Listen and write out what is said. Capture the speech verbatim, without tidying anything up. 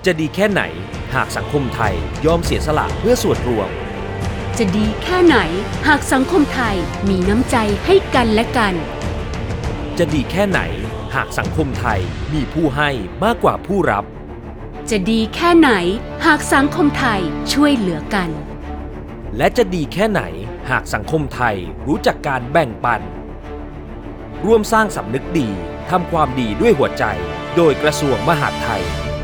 จะดีแค่ไหนหากสังคมไทยยอมเสียสละเพื่อส่วนรวมจะดีแค่ไหนหากสังคมไทยมีน้ำใจให้กันและกันจะดีแค่ไหนหากสังคมไทยมีผู้ให้มากกว่าผู้รับจะดีแค่ไหนหากสังคมไทยช่วยเหลือกันและจะดีแค่ไหนหากสังคมไทยรู้จักการแบ่งปันร่วมสร้างสำนึกดีทำความดีด้วยหัวใจโดยกระทรวงมหาดไทย